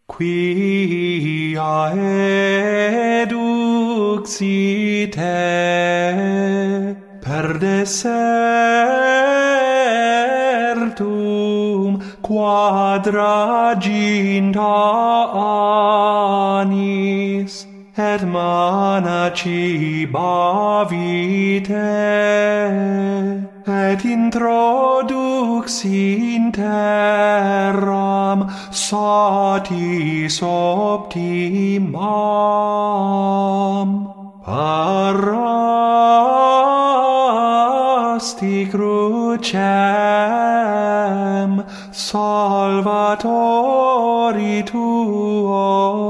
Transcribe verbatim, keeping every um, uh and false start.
Quia eduxite per desertum quadraginta annis et mana ciba vitae et introduxi in terram satis optimam parasti crucem salvatori tuo